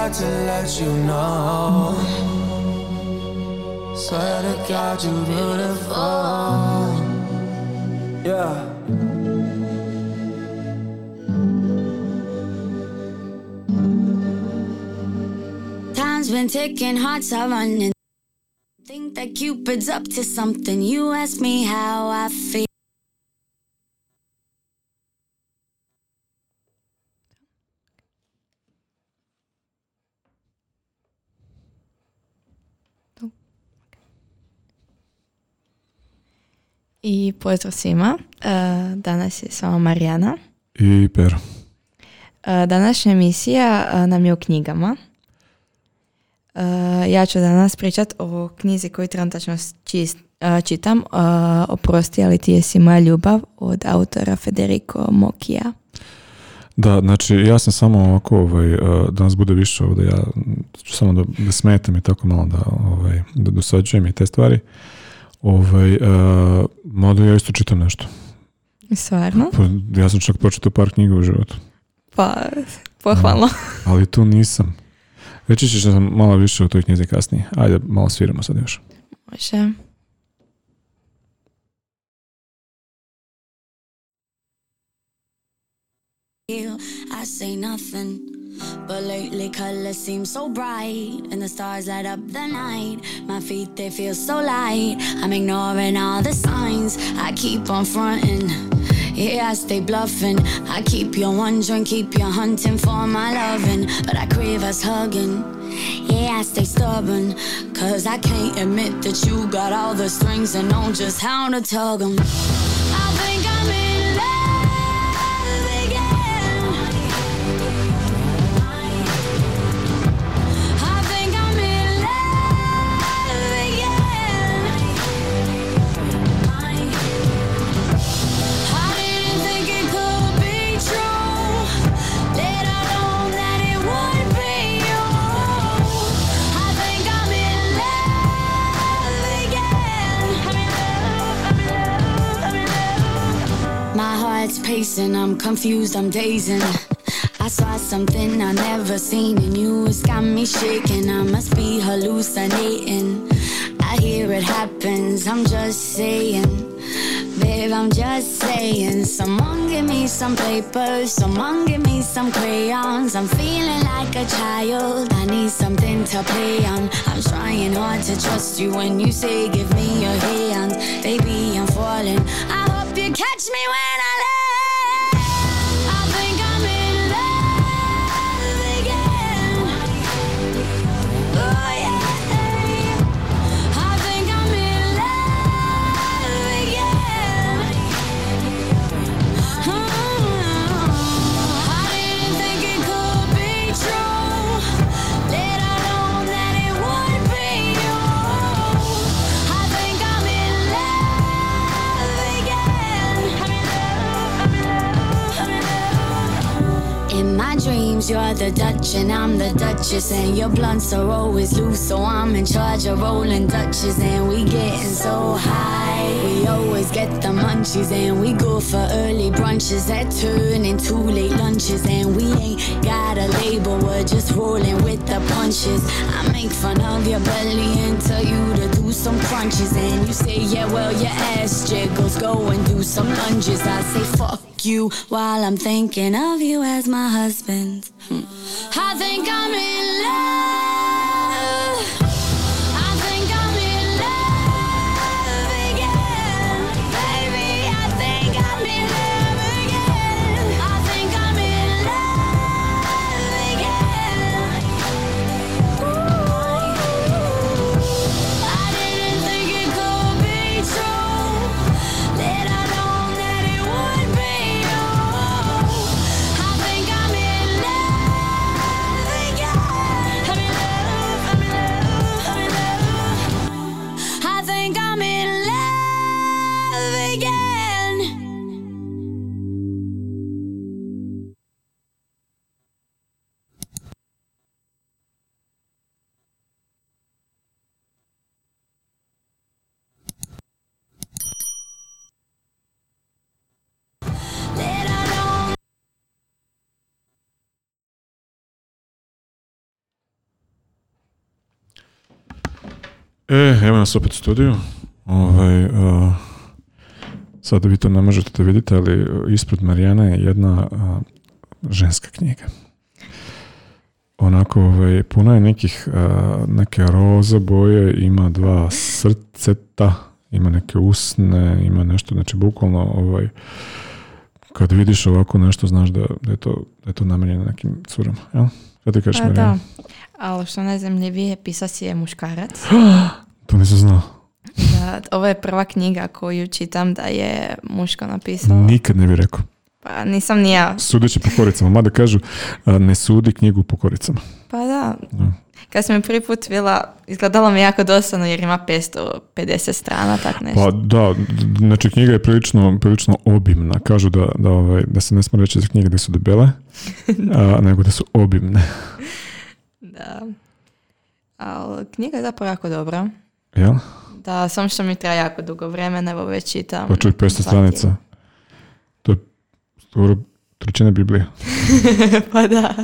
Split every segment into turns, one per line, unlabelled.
got to let you know. Swear to God you beautiful. Yeah.
Time's been ticking, hearts are running. Think that Cupid's up to something. You ask me how I feel.
I pozdrav svima, danas je s vama Marijana
i Pero.
Današnja emisija nam je o knjigama. Ja ću danas pričat o knjizi koju trenutačno čitam, Oprosti, ali ti jesi moja ljubav, od autora Federico Mockija.
Da, znači ja sam samo ovako, da nas bude više ovdje, ja ću samo da smetam i tako malo da dosađujem i te stvari. Mada ja isto čitam nešto.
Stvarno?
Pa, ja sam čak pročitao par knjiga u životu.
Pa, pohvalno.
Ali tu nisam. Reći ćeš da sam malo više u toj knjizi kasnije. Ajde, malo sviramo sad još.
Može.
I say nothing, but lately colors seem so bright and the stars light up the night. My feet, they feel so light. I'm ignoring all the signs. I keep on fronting. Yeah, I stay bluffing. I keep you wondering, keep you hunting for my loving, but I crave us hugging. Yeah, I stay stubborn, cause I can't admit that you got all the strings and know just how to tug them. I think I'm in love again. I think I'm in love again. I didn't think it could be true, let alone that it would be you. I think I'm in love again. My heart's pacing, I'm confused, I'm dazing. I saw something I never seen in you, it's got me shaking. I must be hallucinating. I hear it happens, I'm just saying. Babe, I'm just saying. Someone give me some paper, someone give me some crayons. I'm feeling like a child, I need something to play on. I'm trying hard to trust you when you say give me your hand. Baby, I'm falling, I hope you catch me when I land. I think I'm in love again. Oh yeah, I think I'm in love again. I didn't think it could be true, let alone that it would be you. I think I'm in love again. In my dreams, you're the Dutch and I'm the Duchess, and your blunts are always loose, so I'm in charge of rolling Dutches, and we getting so high. We always get the munchies, and we go for early brunches that turn into late lunches, and we ain't got a label, we're just rolling with the punches. I make fun of your belly and tell you to do some crunches, and you say, yeah, well, your ass jiggles, go and do some lunges. I say, fuck you, while I'm thinking of you as my husband. I think I'm in love. I think I'm in love again. Baby, I think I'm in love again. I think I'm in love again. I didn't think it could be true, let alone that it would be you. I think I'm in love again.
Evo nas opet u studiju. Sada vi to ne možete da vidite, ali ispred Marijane je jedna ženska knjiga. Onako, puno je neke roza boje, ima 2 srceta, ima neke usne, ima nešto, znači bukvalno kad vidiš ovako nešto, znaš da je to namenjeno nekim curama, jel? Šta ti kažeš, Marijana?
Da, ali što najzanimljivije, pisac je muškarac.
To nisam znao.
Da, ovo je prva knjiga koju čitam da je muško napisao.
Nikad ne bih rekao.
Pa nisam ni ja.
Sudeći po koricama, mada kažu ne sudi knjigu po koricama.
Pa da. Kad sam je prvi put vidjela, izgledalo mi jako dosadno jer ima 550 strana, tak nešto.
Pa da, znači knjiga je prilično obimna. Kažu da se ne smije reći za knjige da su debele, nego da su obimne.
Da. Ali knjiga je zapravo jako dobra.
Jel?
Da, samo što mi treba jako dugo vremena, evo već čitam.
Pa čuj, 500 stranica. To je skoro 3/4 Biblije.
Pa da.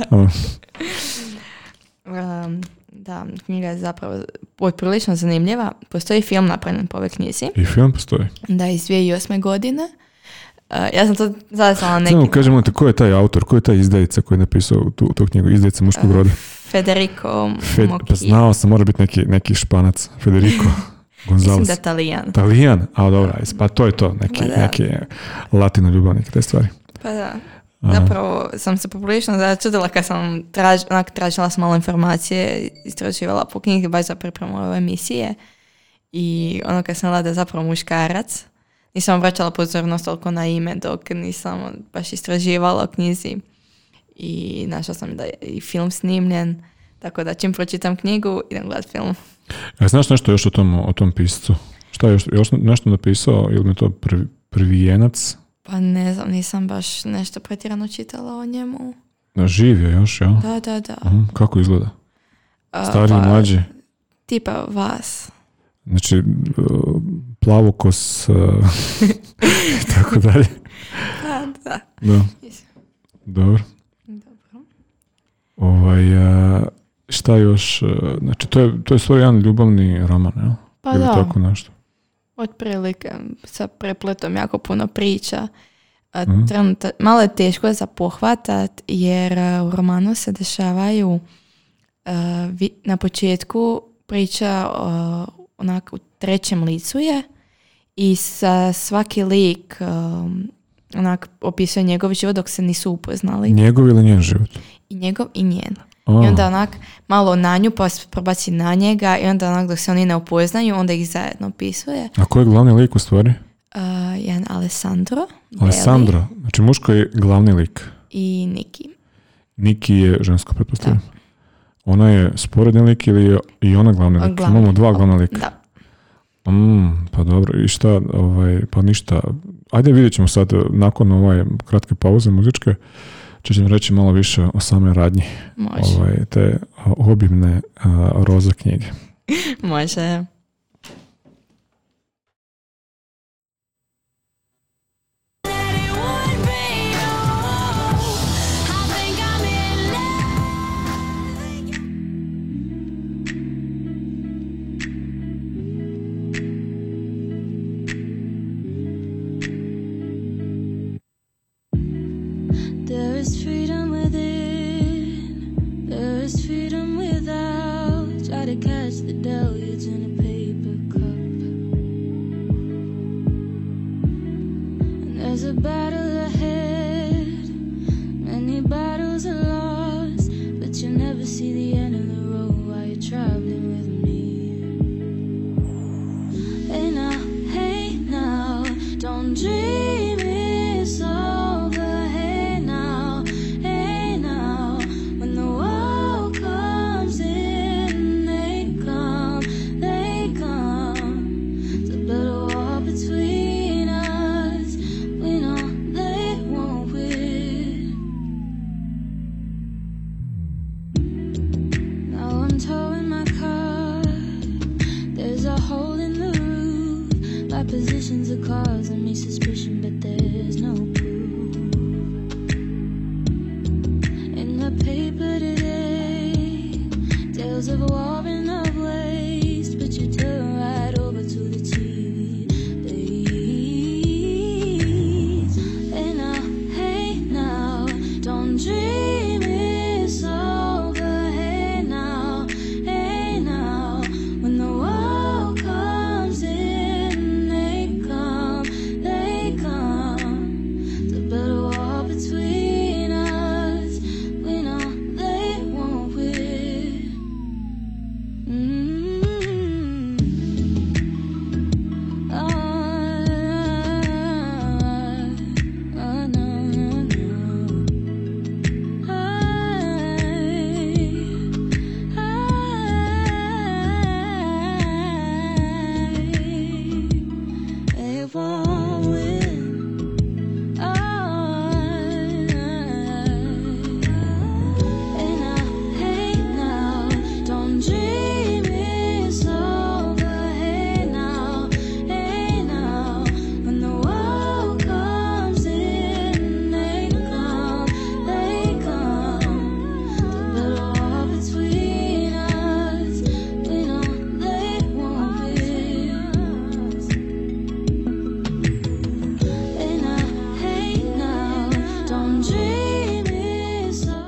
Da, knjiga je zapravo prilično zanimljiva. Postoji film napravljen po ovoj knjizi.
I film postoji?
Da, iz 2008. godine. Ja sam to zazvala nekim...
Samo kažemo te, ko je taj autor, ko je taj izdajica koji je napisao tu knjigu, izdajica muškog roda?
Federico Mocchi.
Pa znao sam, mora biti neki Španac. Federico Gonzalez.
Mislim da Talijan.
Talijan? A dobro, pa to je to, neki latino ljubavnik, te stvari.
Pa da. Zapravo sam se poprilično začudila kad sam tražila sam malo informacije, istraživala po knjigi baš za pripremu ove emisije i ono kad sam gledala da je zapravo muškarac, nisam obraćala pozornost toliko na ime dok nisam baš istraživala o knjizi i našla sam da je i film snimljen, tako da čim pročitam knjigu idem gledati film.
Znaš nešto još o tom piscu? Šta je još nešto napisao ili mi to prvijenac?
Pa ne znam, nisam baš nešto pretjerano čitala o njemu.
Živ je još, jel?
Da.
Kako izgleda? Stariji, mlađi?
Tipa vas.
Znači, plavokos i tako dalje.
Da.
Dobro. Šta još? Znači, to je stvari jedan ljubavni roman, jel?
Pa
ili
da.
Tako nešto?
Otprilike, sa prepletom jako puno priča. Malo je teško za pohvatat jer u romanu se dešavaju na početku priča onak u trećem licu je i sa svaki lik onak opisuje njegov život dok se nisu upoznali.
Njegov ili njen život?
I njegov i njen. I onda onak malo na nju pa probaci na njega i onda onak dok se oni ne upoznaju onda ih zajedno opisuje.
A ko je glavni lik u stvari?
Jedan Alessandro.
Alessandro, znači muško je glavni lik.
I Niki.
Niki je žensko, pretpostavljam. Ona je sporedni lik ili je i ona glavni lik? Imamo 2 glavna lika.
Da.
Pa dobro, i šta, pa ništa. Ajde vidjet ćemo sad, nakon kratke pauze muzičke, ćemo reći malo više o samoj radnji.
Može.
Te obimne roza knjige.
Može.
Of a war and of waste, but you took
dream is over. Hey now, when the world comes in, they come, to build a wall between us. We know they won't win. They won't win. Hey now, don't dream it's over. Hey now, when the world comes in, they come, to build a wall between us. We know they won't win. Hey now, don't dream it's over.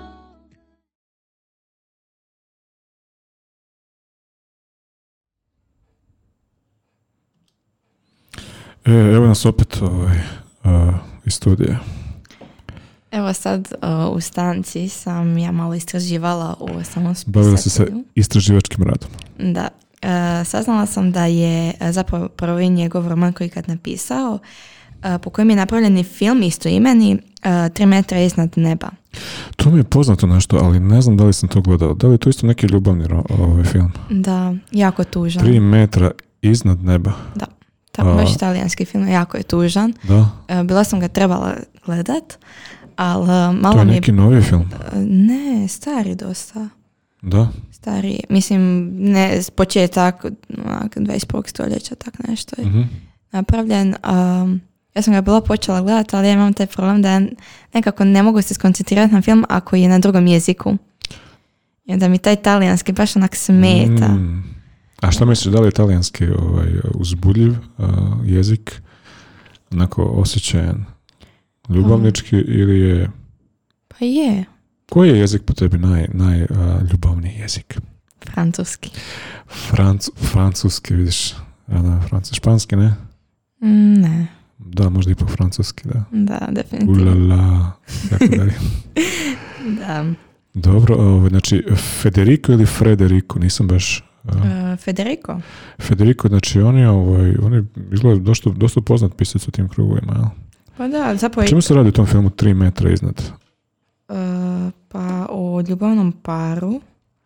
Evo nas opet iz studija.
Evo sad u stanci sam ja malo istraživala o samom
Bavila se sa
pisatelju.
istraživačkim radom.
Da. Saznala sam da je zapravo prvi njegov roman koji kad napisao, po kojem je napravljen i film istoimeni, 3 metra iznad neba.
To mi je poznato nešto, ali ne znam da li sam to gledao. Da li je to isto neki ljubavni film?
Da, jako tužan.
3 metra iznad neba.
Da, tako baš italijanski film, jako je tužan.
Da.
Bila sam ga trebala gledat, ali malo
To je
mi je...
neki novi film.
Ne, stari dosta.
Da.
Stari, mislim, ne, početak 21. stoljeća, tak nešto je napravljen. Ja sam ga bila počela gledati, ali ja imam taj problem da ja nekako ne mogu se skoncentrirati na film ako je na drugom jeziku. I onda mi taj talijanski baš onak smeta.
A šta misliš, da li je talijanski uzbudljiv jezik, onako osjećajan, ljubavnički ili je...
Pa je.
Koji je jezik po tebi najljubavniji jezik?
Francuski.
Francuski, vidiš. Španski, ne?
Ne.
Da, možda ipak francuski, da.
Da, definitivno.
Ulala, tako dalje.
Da.
Dobro, znači Federico ili Frederico, nisam baš...
Federico.
Federico, znači on je izgleda dosta poznat pisac u tim krugovima, jel?
Pa da, zapravo...
Čemu se radi u tom filmu 3 metra iznad?
Pa o ljubavnom paru.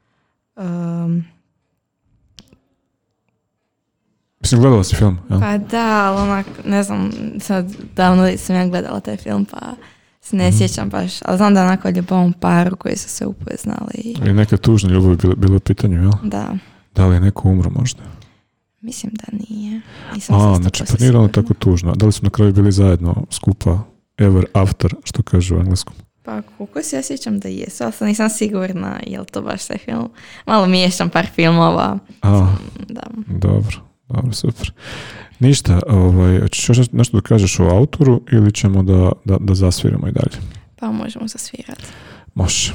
Mislim, gledala si film, jel?
Pa da, ali onak, ne znam, sad davno sam ja gledala taj film, pa se ne sjećam baš. Ali znam da je onako o ljubavnom paru koji su se upoznali.
I neke tužne ljubavi bilo u pitanju, jel?
Da.
Da li je neko umro možda?
Mislim da nije.
Znači, pa nije ono tako tužno. Da li su na kraju bili zajedno skupa ever after, što kažu u engleskom?
Pa koliko se ja sjećam da jesu, ali sam nisam sigurna je li to baš taj film. Malo miješam par filmova. Da.
Dobro, super. Ništa, ćeš još nešto da kažeš o autoru ili ćemo da zasviramo i dalje?
Pa možemo zasvirati.
Može.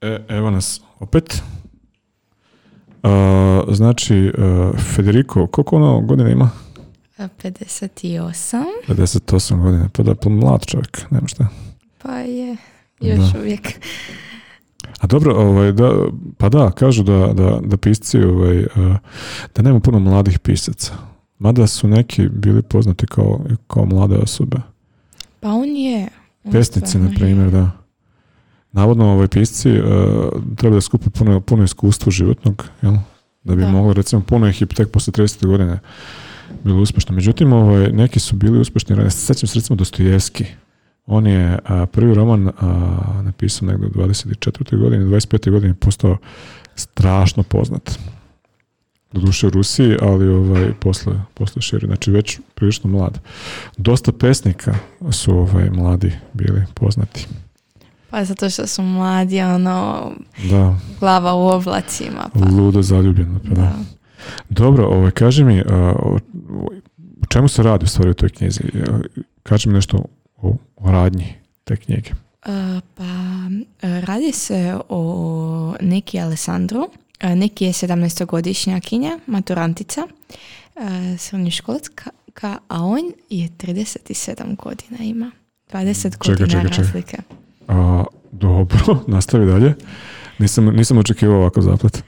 Evo nas opet. Znači, Federico, koliko ono godina ima?
58.
58 godina, pa da, mlad čovjek, nema šta.
Pa je, još uvijek.
A dobro, kažu da pisci, da nema puno mladih pisaca. Mada su neki bili poznati kao mlade osobe.
Pa on je.
Pesnici, na primjer, da. Navodno, pisci treba da skupe puno iskustva životnog, jel? Da bi mogli, recimo, puno ih je tek posle 30. godine bilo uspješno. Međutim, neki su bili uspješni. Sjećam se, recimo, Dostojevski. On je prvi roman napisao negdje u 24. godini, 25. godini postao strašno poznat. Doduše u Rusiji, ali posle širi. Znači već prilično mlad. Dosta pesnika su mladi bili poznati.
Pa zato što su mladi, glava u oblacima. Pa.
Ludo zaljubljeno. Pa da. Dobro, kaži mi, o čemu se radi u stvari u toj knjizi? Kaži mi nešto o radnji te knjige.
Radi se o Neki Alessandru. Neki je 17-godišnjakinja, maturantica, srednjoškolska, a on je 37 godina ima. 20 godina razlike.
Dobro, nastavi dalje. Nisam očekivao ovakav zaplet.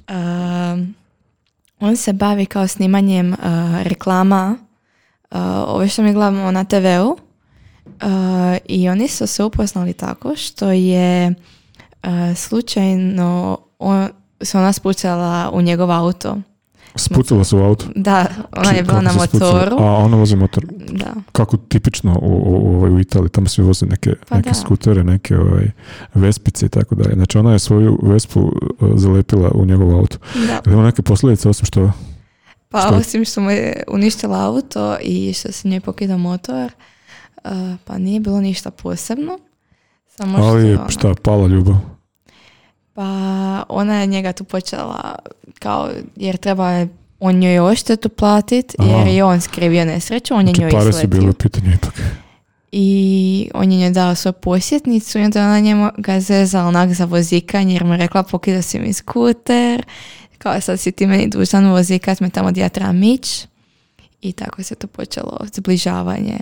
On se bavi kao snimanjem reklama, ove što mi gledamo na TV-u, i oni su se upoznali tako što je slučajno se ona spucala u njegov auto.
Spucala se u auto?
Da, ona je bila na motoru.
A ona vozi motor?
Da.
Kako tipično u Italiji, tamo svi voze neke skutere, neke vespice i tako dalje. Znači ona je svoju vespu zalepila u njegov auto. Da. Ima neke posljedice osim što...
Osim što mu je uništila auto i što se njoj pokida motor, pa nije bilo ništa posebno. Samo
ali je pala ljubav?
Pa ona je njega tu počela jer treba on njoj odštetu platiti, jer je on skrivio nesreću, on je njoj isletio. Pare su bile u pitanju ipak. I on je njoj dao svoju posjetnicu i onda ona njemu ga zezala onak za vozikanje, jer mu je rekla pokida si mi skuter, kao sad si ti meni dužan vozikat me tamo gdje ja trebam ići. I tako se to počelo zbližavanje.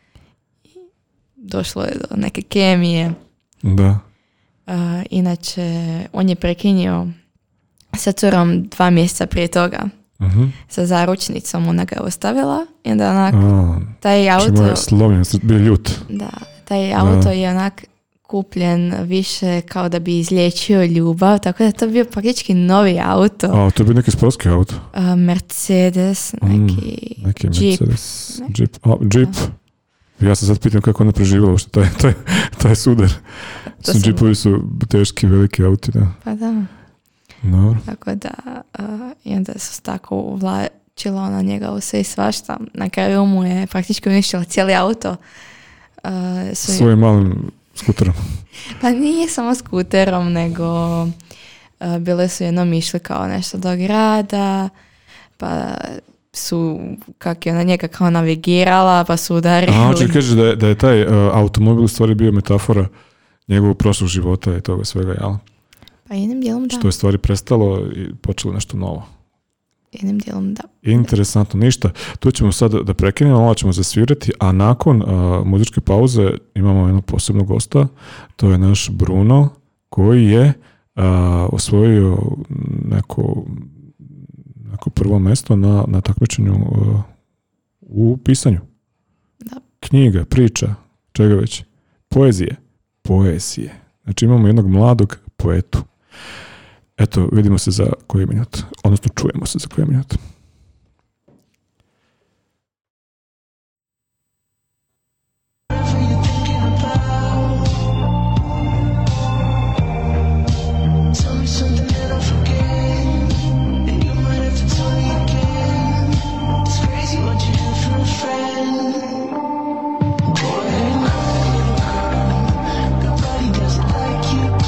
Došlo je do neke kemije.
Da.
Inače, on je prekinio sa curom 2 mjeseca prije toga. Sa zaručnicom, ona ga je ostavila. I onda taj auto...
Čimo je slomljen, bio ljut.
Da, taj auto je onak kupljen više kao da bi izliječio ljubav, tako da je to bio praktički novi auto.
To je bio neki sportski auto?
Mercedes, neki Jeep.
Mercedes, Jeep. Ja se sad pitam kako ona preživjela uopšte taj sudar. Džipovi su teški, veliki auti, da.
Pa da.
No.
Tako da, i onda su tako uvlačila ona njega u sve i svašta. Na kraju mu je praktički uništila cijeli auto.
Svojim malim skuterom.
Pa nije samo skuterom, nego bile su jednom išli kao nešto do grada, pa su, kak je ona njega kao navigirala, pa su udarili.
Znači kažeš da je taj automobil u stvari bio metafora njegovog prošlog života i toga svega, jel?
Pa jednim dijelom da.
Što je stvari prestalo i počelo nešto novo.
Jednim dijelom da.
Interesantno, ništa. Tu ćemo sad da prekinemo, malo ćemo zasvirati, a nakon muzičke pauze imamo jednog posebnog gosta, to je naš Bruno, koji je osvojio neko prvo mjesto na takmičenju u pisanju.
Da.
Knjiga, priča, čega već. Poezije. Znači imamo jednog mladog poetu. Eto, vidimo se za koji minut. Odnosno, čujemo se za koji minut.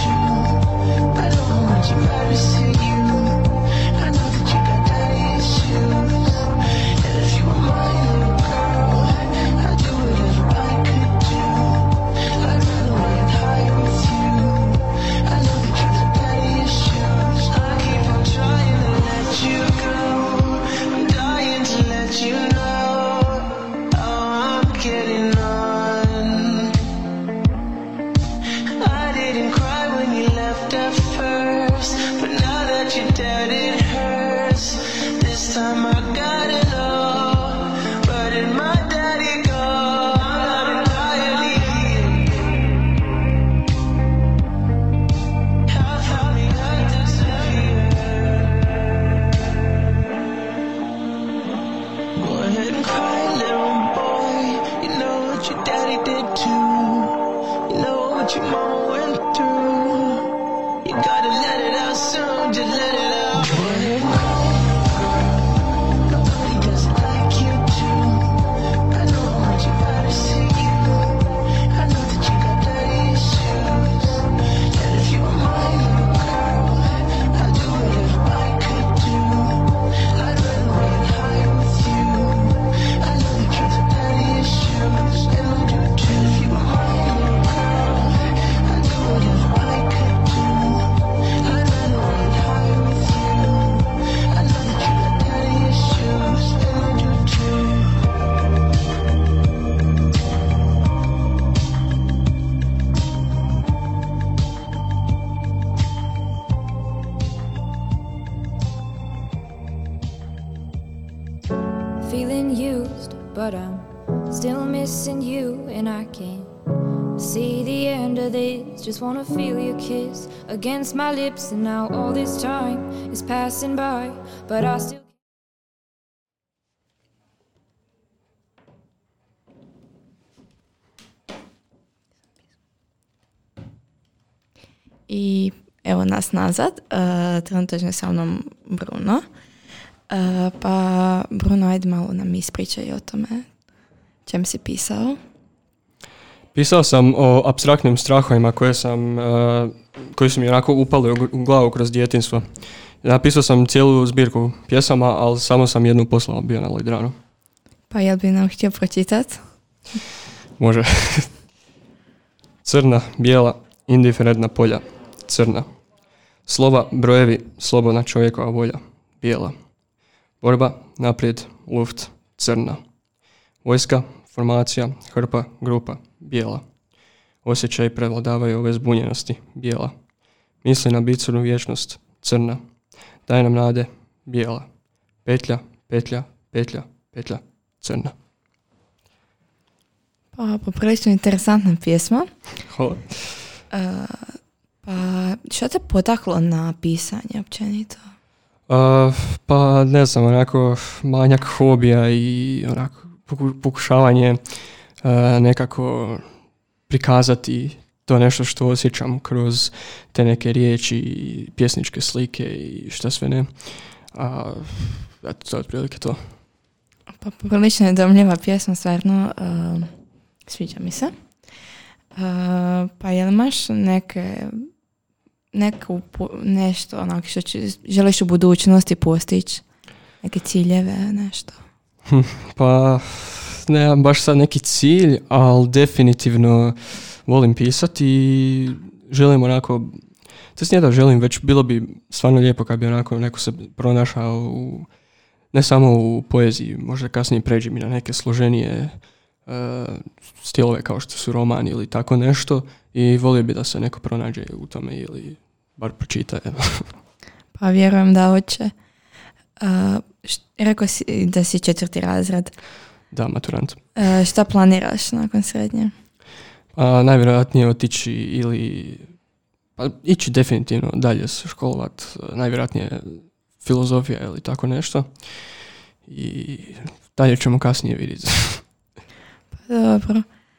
I know that you got daddy issues. ahead and cry, little boy. You know what your daddy did too. You know what your mama went through. You gotta let it out soon, just let it out. Go ahead and cry. Nobody doesn't like you too. I know how much you gotta see you. I know that you got dirty issues. And if you were my little girl, I'd do whatever I could do. I'd run away and hide with you. I know that you got dirty issues, and I do too. If you were my little girl, I'd do whatever I could do. I'd run away and hide with you. I know that you got dirty issues, and I do too.
Feeling used, but I'm still missing you, and I can't see the end of this. Just wanna feel your kiss against my lips, and now all this time is passing by, but I still.
I evo nas nazad, trenutačno je sa mnom Bruno. Pa Bruno, ajde malo nam ispričaj o tome. Čem si pisao?
Pisao sam o apstraktnim strahovima koji su mi onako upali u glavu kroz djetinjstvo. Napisao sam cijelu zbirku pjesama, ali samo sam jednu poslao bio na Lidranu.
Pa jel bi nam htio pročitati?
Može. Crna, bijela, indiferentna polja. Crna. Slova, brojevi, slobodna čovjekova volja. Bijela. Borba, naprijed, luft, crna. Vojska, formacija, hrpa, grupa, bijela. Osjećaj prevladavaju ove zbunjenosti, bijela. Misli na bicurnu vječnost, crna. Daj nam nade, bijela. Petlja, petlja, petlja, petlja, crna.
Pa poprilično interesantna pjesma.
Hvala.
Pa što te potaklo na pisanje općenito?
Pa ne znam, onako manjak hobija i onako pokušavanje nekako prikazati to nešto što osjećam kroz te neke riječi i pjesničke slike i šta sve ne. Eto, to je otprilike to.
Pa poprilično je dojmljiva pjesma, stvarno sviđa mi se. Pa jel imaš nešto onak što želiš u budućnosti postići? Neke ciljeve, nešto?
Pa nemam baš sad neki cilj, ali definitivno volim pisati i želim onako, to nije da želim, već bilo bi stvarno lijepo kad bi onako neko se pronašao ne samo u poeziji, možda kasnije pređi mi na neke složenije stilove kao što su roman ili tako nešto i volio bi da se neko pronađe u tome ili bar pročita.
Pa vjerujem da hoće. Rekao si da si 4. razred.
Da, maturant.
Šta planiraš nakon srednje?
Najvjerojatnije otići ili ići definitivno dalje se školovat, najvjerojatnije filozofija ili tako nešto i dalje ćemo kasnije vidjeti.
Pa dobro.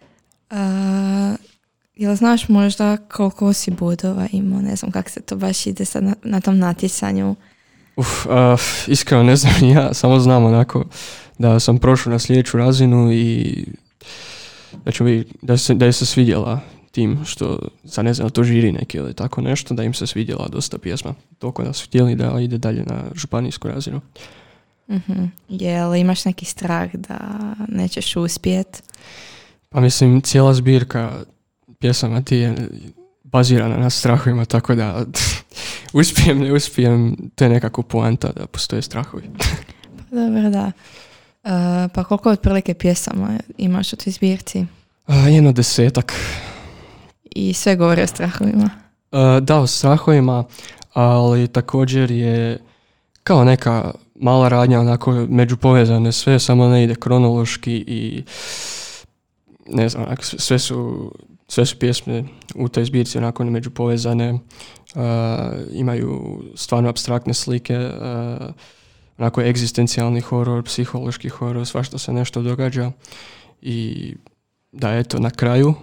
Jel znaš možda koliko si bodova imao? Ne znam kako se to baš ide sad na tom natjecanju.
Iskreno ne znam ni ja, samo znam onako da sam prošao na sljedeću razinu i da je se svidjela tim što, sad ne znam, to žiri neki ili tako nešto, da im se svidjela dosta pjesma. Toliko da su htjeli da ide dalje na županijsku razinu.
Mm-hmm. Jel imaš neki strah da nećeš uspjet?
Pa mislim, cijela zbirka pjesama ti je bazirana na strahovima, tako da uspijem, ne uspijem, to je nekako poanta da postoje strahovi.
Pa dobro, da. Pa koliko otprilike pjesama imaš u toj zbirci?
10.
I sve govori o strahovima?
Da, o strahovima, ali također je kao neka mala radnja, onako međupovezane sve, samo ne ide kronološki i ne znam, onako, sve su pjesme u toj zbirci onako međupovezane, imaju stvarno apstraktne slike, onako egzistencijalni horor, psihološki horor, svašta se nešto događa i da eto na kraju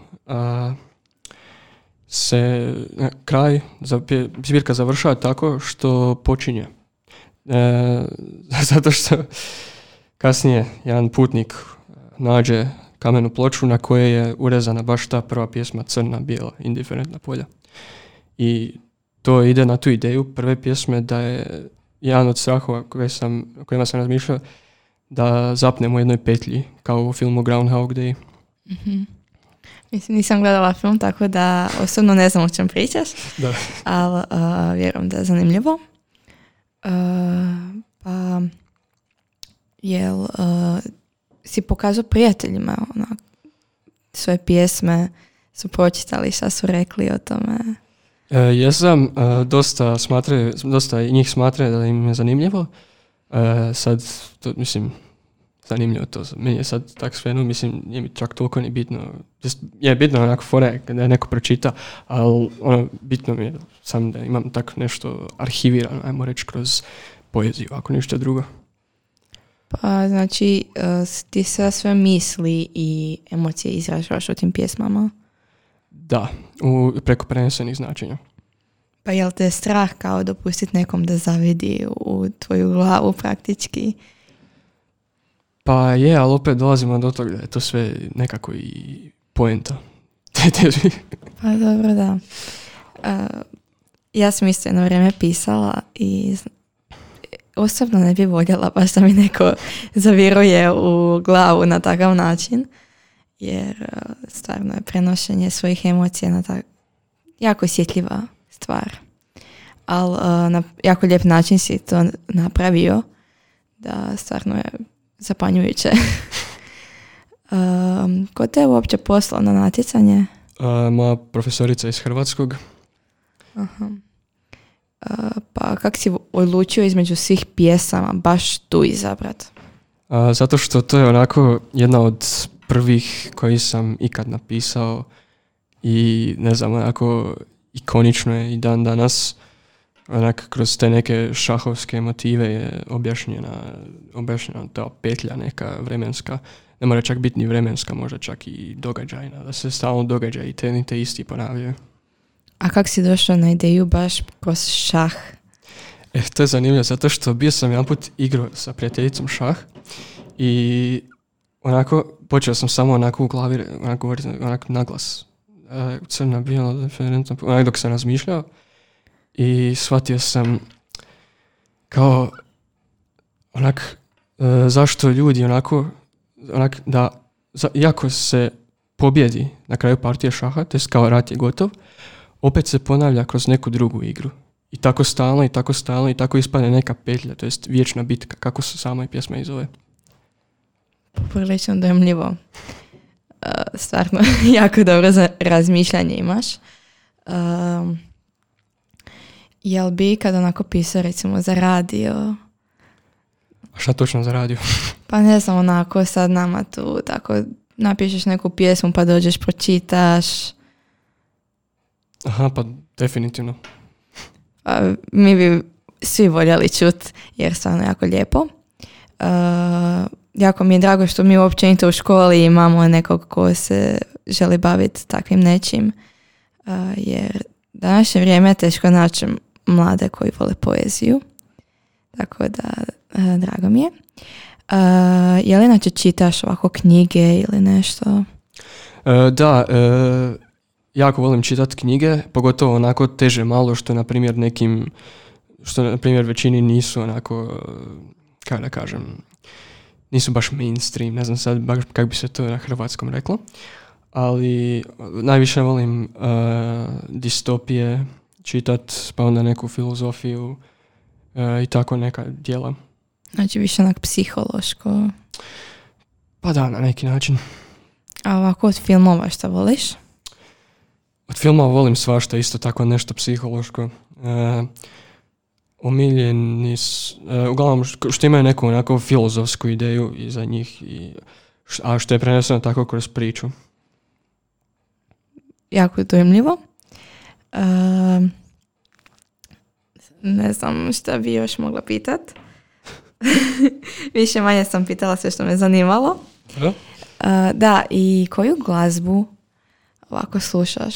se kraj zbirka završava tako što počinje. Zato što kasnije jedan putnik nađe kamenu ploču na kojoj je urezana baš ta prva pjesma Crna, bijela, indiferentna polja. I to ide na tu ideju prve pjesme da je jedan od strahova o kojima sam razmišljao da zapnem u jednoj petlji, kao u filmu Groundhog Day.
Mm-hmm. Mislim, nisam gledala film, tako da osobno ne znam o čem pričaš, ali vjerujem da je zanimljivo. Pa, jel si pokazao prijateljima svoje pjesme, su pročitali, šta su rekli o tome?
Jesam, dosta njih smatraju da im je zanimljivo. Sad, to, mislim, zanimljivo to. Meni je sad tak svejedno, mislim, nije mi čak toliko ni bitno. Je bitno onako fora da je neko pročita, ali bitno mi je sam da imam tak nešto arhivirano, ajmo reći, kroz poeziju, ako ništa drugo.
Pa, znači, ti sve misli i emocije izražavaš u tim pjesmama?
Da, preko prenesenih značenja.
Pa je li te strah kao dopustiti nekom da zavidi u tvoju glavu praktički?
Pa je, ali opet dolazimo do toga da je to sve nekako i poenta.
Pa dobro, da. Ja sam isto jedno vrijeme pisala i osobno ne bi voljela baš da mi neko zaviruje u glavu na takav način, jer stvarno je prenošenje svojih emocija na jako osjetljiva stvar. Ali na jako lijep način si to napravio, da stvarno je zapanjujuće. Ko te je uopće poslao na natjecanje?
Moja profesorica iz Hrvatskog.
Aha. Pa kako si odlučio između svih pjesama baš tu izabrat?
Zato što to je onako jedna od prvih koji sam ikad napisao i ne znam, onako ikonično je i dan danas. Onak kroz te neke šahovske motive je objašnjena ta petlja neka vremenska. Ne mora čak biti ni vremenska, možda čak i događajna, da se stalno događa i te isti ponavljaju.
A kako si došao na ideju baš kroz šah?
To je zanimljivo, zato što bio sam jedan put igrao sa prijateljicom šah i onako počeo sam samo onako u glavi onako govoriti onako naglas. Crna, bijela, diferentna, onako dok sam razmišljao i shvatio sam kao zašto ljudi onako da iako se pobjedi na kraju partije šaha, to jest kao rat je gotov, opet se ponavlja kroz neku drugu igru. I tako stalno i tako ispadne neka petlja, to jest vječna bitka, kako se sama i pjesma i zove.
Poprilično dojmljivo. Stvarno, jako dobro razmišljanje imaš. Jel bi kad onako pisao recimo za radio?
A šta točno za radio?
Pa ne znam, onako sad nama tu tako napišeš neku pjesmu pa dođeš, pročitaš.
Aha, pa definitivno.
Mi bi svi voljeli čut jer stvarno jako lijepo. Jako mi je drago što mi uopće u školi imamo nekog ko se želi baviti takvim nečim, jer današnje vrijeme je teško naći mlade koji vole poeziju, tako da drago mi je. Je li inače čitaš ovako knjige ili nešto?
Da, jako volim čitati knjige, pogotovo onako teže malo što na primjer većini nisu onako, kako da kažem, nisu baš mainstream, ne znam sad baš kako bi se to na hrvatskom reklo, ali najviše volim distopije čitat, pa onda neku filozofiju i tako neka djela.
Znači više onak psihološko.
Pa da, na neki način.
A ovako od filmova šta voliš?
Od filmova volim svašta, isto tako nešto psihološko. Omiljeni, uglavnom što imaju neku onako filozofsku ideju iza njih, a što je preneseno tako kroz priču.
Jako je dojmljivo. Ne znam šta bi još mogla pitat. Više manje sam pitala sve što me zanimalo. Da, i koju glazbu ovako slušaš?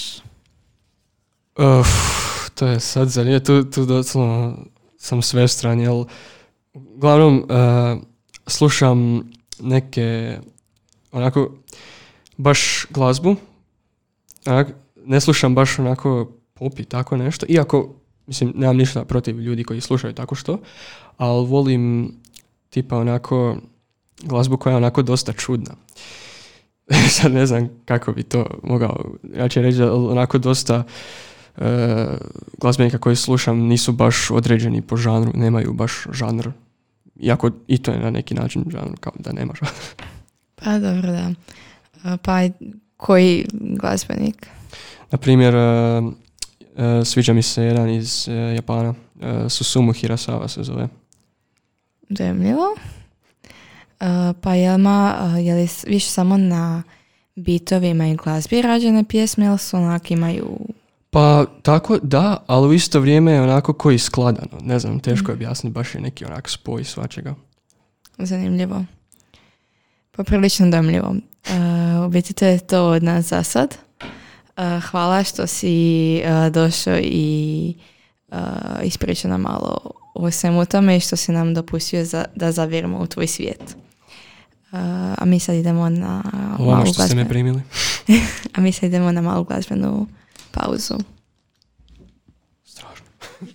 To je sad zanimljivo, tu doslovno sam svestran, jer uglavnom slušam neke onako baš glazbu, ne slušam baš onako pop i tako nešto, iako mislim nemam ništa protiv ljudi koji slušaju tako što, ali volim tipa onako glazbu koja je onako dosta čudna. Sad ne znam kako bi to mogao, ja ću reći da onako dosta glazbenika koji slušam nisu baš određeni po žanru, nemaju baš žanr, iako i to je na neki način žanr, kao da nema žanr.
Pa dobro, da. Pa koji glazbenik?
Na primjer, sviđa mi se jedan iz Japana, Susumu Hirasawa se zove.
Zanimljivo. Pa je li više samo na bitovima i glazbi rađene pjesme ili su onak imaju...
Pa tako da, ali u isto vrijeme je onako koji skladano. Ne znam, teško je objasniti, baš je neki onak spoj svačega.
Zanimljivo. Poprilično dojmljivo. U biti to je to od nas za sad. Hvala što si došao i ispričao nam malo o svemu tome i što si nam dopustio da zavirimo u tvoj svijet. A mi sad idemo na malu
što ste me primili.
A mi sad idemo na malu glazbenu pauzu.
Strašno.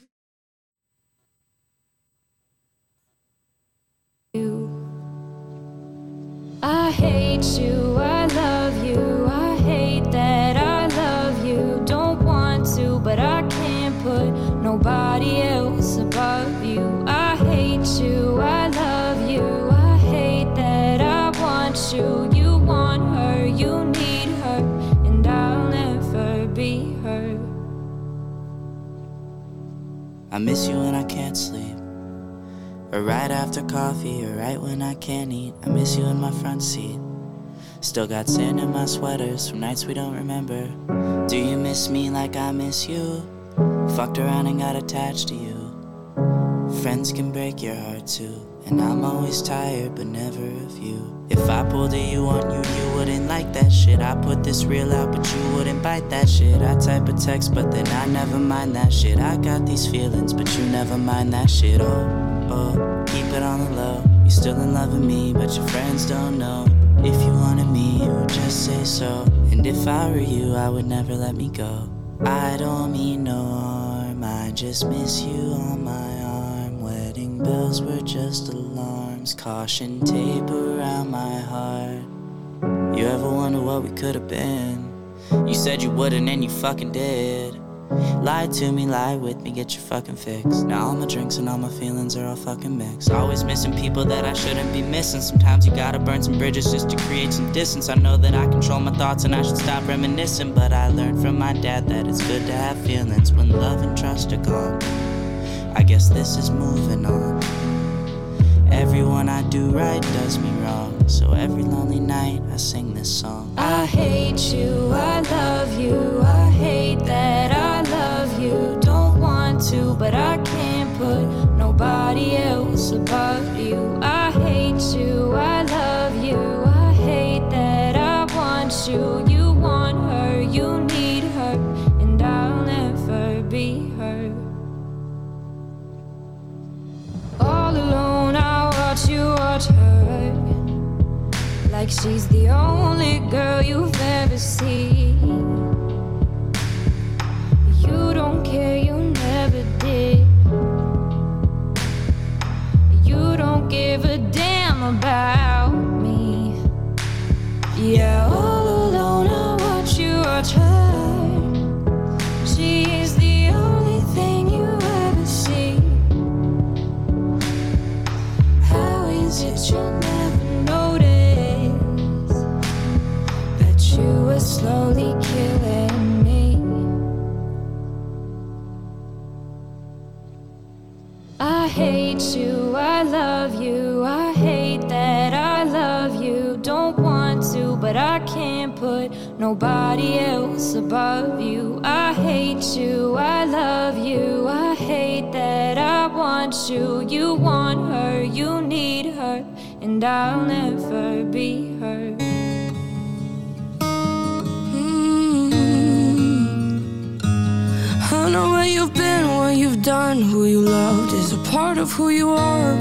I hate you, I love you, I hate that I love you. Don't want to, but I can't put nobody else above you. I hate you, I love you, I hate that I want you. You want her, you need her, and I'll never be her.
I miss you when I can't sleep, or right after coffee, or right when I can't eat. I miss you in my front seat. Still got sand in my sweaters from nights we don't remember. Do you miss me like I miss you? Fucked around and got attached to you. Friends can break your heart too, and I'm always tired but never of you. If I pulled a you on you, you wouldn't like that shit. I put this reel out but you wouldn't bite that shit. I type a text but then I never mind that shit. I got these feelings but you never mind that shit. Oh, keep it on the low. You're still in love with me but your friends don't know. If you wanted me, you would just say so. And if I were you, I would never let me go. I don't mean no harm, I just miss you on my arm. Wedding bells were just alarms, caution tape around my heart. You ever wonder what we could have been? You said you wouldn't and you fucking did. Lie to me, lie with me, get your fucking fix. Now all my drinks and all my feelings are all fucking mixed. Always missing people that I shouldn't be missing. Sometimes you gotta burn some bridges just to create some distance. I know that I control my thoughts and I should stop reminiscing, but I learned from my dad that it's good to have feelings when love and trust are gone. I guess this is moving on. Everyone I do right does me wrong, so every lonely night I sing this song.
I hate you, I love you, I hate that I love you. Don't want to, but I can't put nobody else above you. I hate you, I love you, I hate that I want you. You want her, you need her, and I'll never be her. All alone I watch you watch her, like she's the only girl you've ever seen. You don't care, you never did. You don't give a damn about me. Yeah, all alone I watch you watch her. She's the only thing you ever see. How is it you never notice that you were slowly killing me? I hate you, I love you, I hate that I love you. Don't want to, but I can't put nobody else above you. I hate you, I love you, I hate that I want want you, you want her, you need her, and I'll never be her.
I know where you've been, what you've done, who you loved is a part of who you are.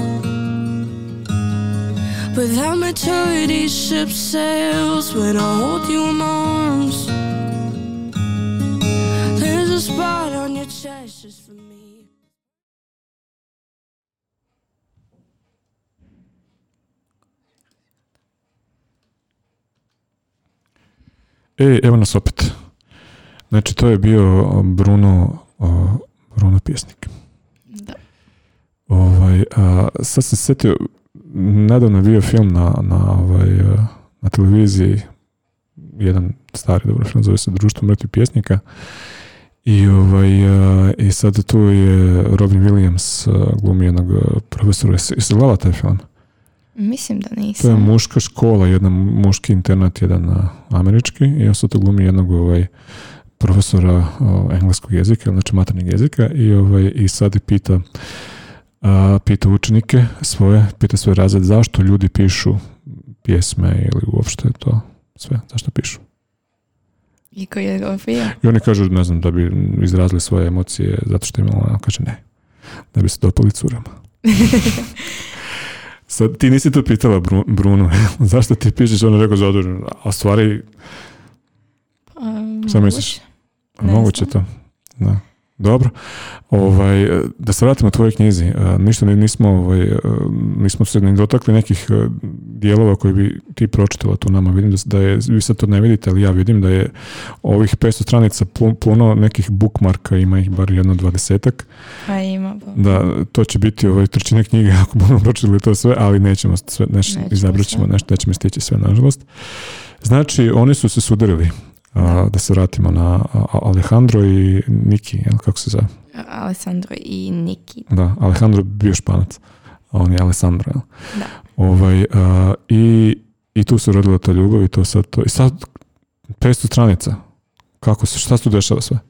But that maturity ship sails when I hold you in my arms. There's a spot on your chest just for me.
Evo nas opet. Znači, to je bio Bruno pjesnik.
Da.
Sad sam se sjetio, nedavno je bio film na televiziji, jedan stari dobro film, zove se Društvo mrtvih pjesnika. I sad tu je Robin Williams glumi jednog profesora. Jesi gledala taj film?
Mislim da nisam.
To je muška škola, jedan muški internat, jedan američki, i on sad tu glumi jednog profesora engleskog jezika, znači maternjeg jezika, i sad pita učenike svoje, pita svoj razred zašto ljudi pišu pjesme ili uopšte to sve, zašto pišu.
I koji je odgovorio?
I oni kažu, ne znam, da bi izrazili svoje emocije zato što imamo, ona kaže ne, da bi se dopali curama. Sad, ti nisi to pitala Bruno, zašto ti pišeš, on je rekao zadužen, a stvari, šta misliš? Moguće to, da. Dobro, da se vratimo tvojoj knjizi, ništa nismo se ne dotakli nekih dijelova koji bi ti pročitala tu nama. Vidim da je, vi sad to ne vidite, ali ja vidim da je ovih 500 stranica puno nekih bookmarka, ima ih bar jedno 20-ak.
Pa ima.
Da, to će biti trećine knjige ako budemo pročitali to sve, ali nećemo sve, izabrat ćemo nešto, nećemo stići sve, nažalost. Znači, oni su se sudarili. Da se vratimo na Alejandro i Niki, kako se zove?
Alessandro i Niki.
Da, Alejandro bio Španac, a on je Alessandro.
Da.
I tu se rodila ta ljubav i to sad to. I sad 500 stranica. Šta se tu dešava sve?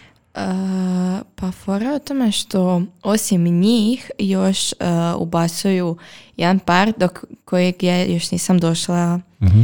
Pa fora je o tome što osim njih još ubacuju jedan par do kojeg ja još nisam došla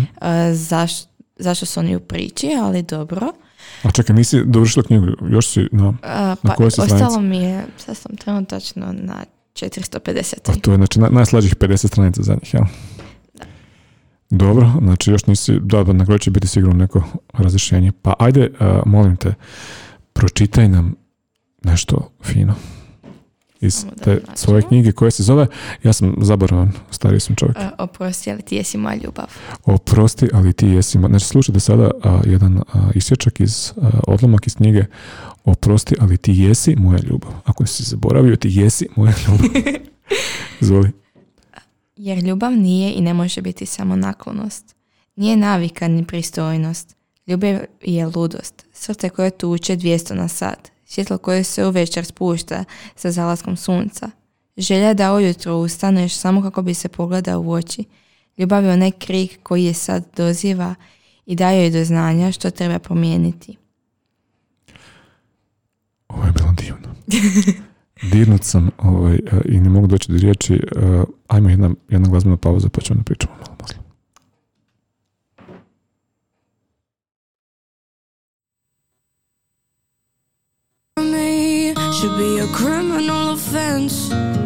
zašto su oni u priči, ali dobro.
A čekaj, nisi dovršila knjigu, još si na kojoj si stranici?
Ostalo mi je, sad sam trenutačno na 450.
A to je znači najslađih 50 stranica zadnjih, jel?
Da.
Dobro, znači još nisi, da na kraju će biti sigurno neko razrješenje. Pa ajde, molim te, pročitaj nam nešto fino iz te svoje knjige koje se zove, ja sam zaboravan, stariji sam čovjek.
Oprosti, ali ti jesi moja ljubav.
Oprosti, ali ti jesi moja. Znači, slušajte sada jedan isječak odlomak iz knjige Oprosti, ali ti jesi moja ljubav. Ako si zaboravio, ti jesi moja ljubav. Izvoli.
Jer ljubav nije i ne može biti samo naklonost. Nije navika ni pristojnost. Ljubav je ludost. Srce koje tuče 200 na sat. Svjetlo koje se uvečer spušta sa zalaskom sunca. Želja da ujutro ustaneš samo kako bi se pogledao u oči. Ljubav je onaj krik koji je sad doziva i daje joj do znanja što treba promijeniti.
Ovo je bilo divno. Dirnut sam i ne mogu doći do riječi. Ajmo jedna glazbena pauza pa ćemo da pričamo malo poslije.
Should be a criminal offense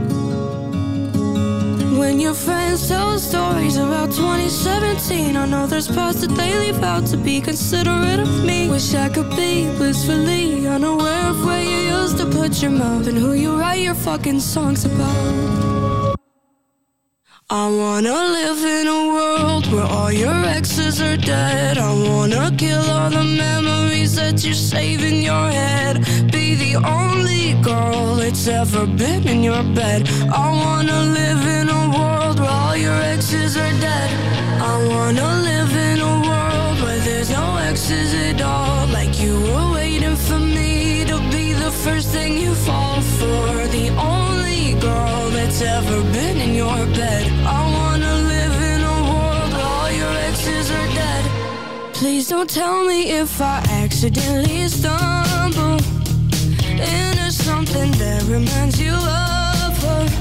when your friends tell stories about 2017. I know there's parts that they leave out to be considerate of me. Wish I could be blissfully unaware of where you used to put your mouth and who you write your fucking songs about. I wanna live in a world where all your exes are dead. I wanna kill all the memories that you save in your head. Be the only girl that's ever been in your bed. I wanna live in a world where all your exes are dead. I wanna live in a world where there's no exes at all. Like you were waiting for me to be the first thing you fall for. The only girl that's ever been in your bed. I wanna live in a world where all your exes are dead. Please don't tell me if I accidentally stumble into something that reminds you of her.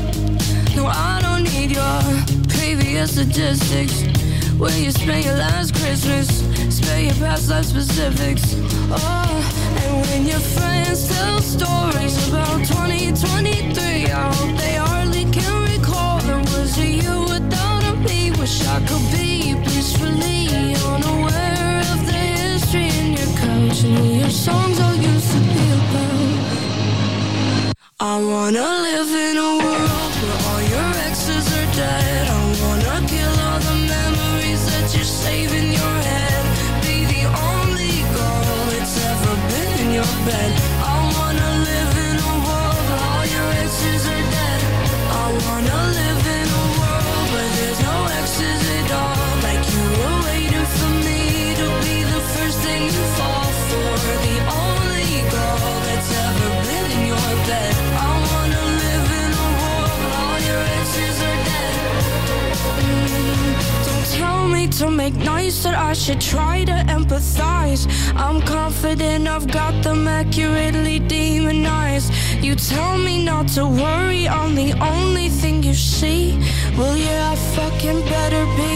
you, I don't need your previous statistics. Where you spent your last Christmas, spare your past life specifics. Oh, and when your friends tell stories about 2023, I hope they hardly can recall there was a year without a me. Wish I could be peacefully unaware of the history in your couch and who your songs all used to be about. I wanna live in a world where all your exes are dead. I wanna kill all the memories that you save in your head. Be the only girl that's ever been in your bed. I wanna live in a world where all your exes are dead. I wanna live in a world where there's no exes at all. Like you were waiting for me to be the first thing you fall for. The only girl that's ever been in your bed. I wanna live in a world where all your exes are dead. Don't tell me to make nice that I should try to empathize. I'm confident I've got them accurately demonized. You tell me not to worry, I'm the only thing you see. Well, yeah, I fucking better be.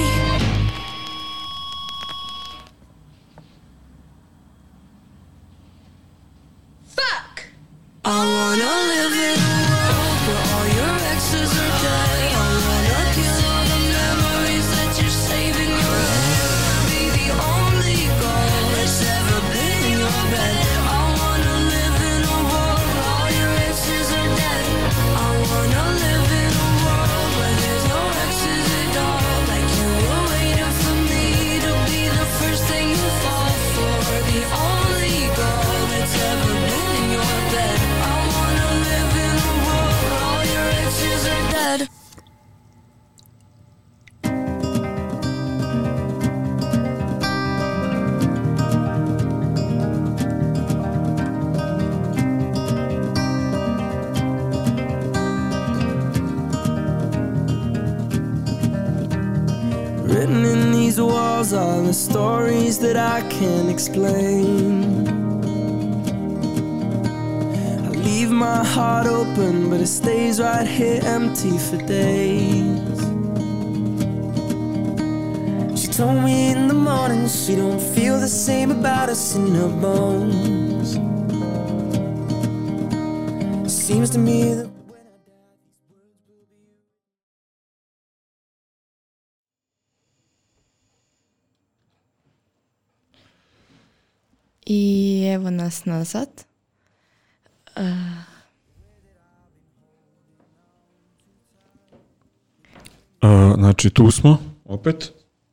Fuck! I wanna live in a world where all your exes are dead. I wanna kill all the memories that you save in your head. Be the only girl that's ever been in your bed. I wanna live in a world where all your exes are dead. I wanna live in a world where there's no exes at all. Like you were waiting for me to be the first thing you fall for. The only girl that's ever been in your bed. I wanna live in a world where all your exes are dead.
Written in these walls are the stories that I can't explain. I leave my heart open, but it stays right here empty for days. She told me in the morning she don't feel the same about us in her bones. Seems to me that
I evo nas nazad.
Znači, tu smo, opet.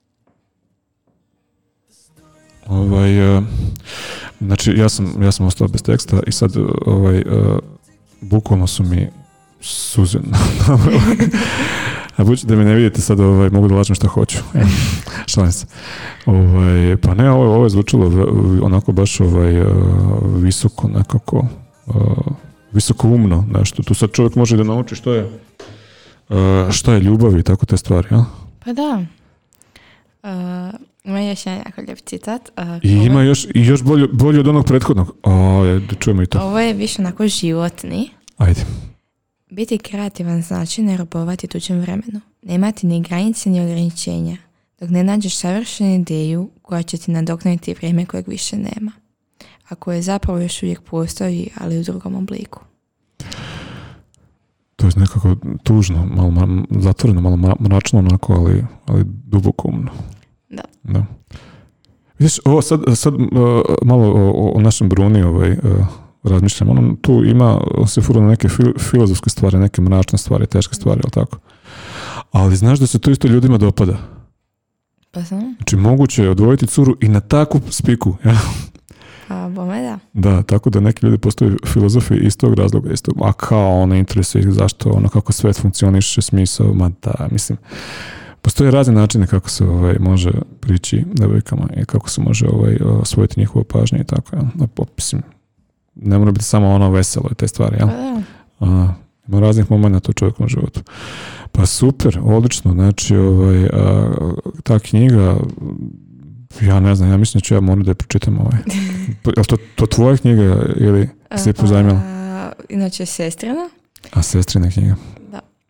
Znači, ja sam ostao bez teksta i sad, bukvalno su mi suze. A budući da me ne vidite sad, mogu da lažem šta hoću. Šalim se. Pa ne, ovo je zvučalo onako baš visoko nekako, visoko umno nešto. Tu sad čovjek može da nauči što je ljubav i tako te stvari, ja?
Pa da. Ima još jedan jako lijep citat.
I ima još bolji od onog prethodnog. Da čujemo i to.
Ovo je više onako životni.
Ajde.
Biti kreativan znači ne robovati tuđem vremenu. Nemati ni granice ni ograničenja. Dok ne nađeš savršenu ideju koja će ti nadoknaditi vrijeme kojeg više nema. A koje zapravo još uvijek postoji, ali u drugom obliku.
To je nekako tužno, malo zatvoreno, malo mračno onako, ali duboko umno. Da. Vidiš, ovo sad malo o našem Bruni razmišljam. On tu ima, se fura na neke filozofske stvari, neke mračne stvari, teške stvari, ali tako. Ali znaš da se to isto ljudima dopada.
Pa znam.
Znači, moguće je odvojiti curu i na takvu spiku. Ja?
A bome da.
Da, tako da neki ljudi postaju filozofi iz tog razloga. A kao ono interesuje ih zašto, ono kako svet funkcioniše, smisao, ma da, mislim. Postoje razne načine kako se može prići devojkama i kako se može osvojiti njihovu pažnju i tako. Ja? Mislim, ne mora biti samo ono veselo i te stvari. Ja? Ima raznih momenta u čovjekom životu. Pa super, odlično. Znači, ta knjiga, ja ne znam, ja mislim da ću ja morati da je pročitam. Je li to tvoja knjiga ili si je pozajmila?
Inače sestrina.
A sestrina knjiga.
Da.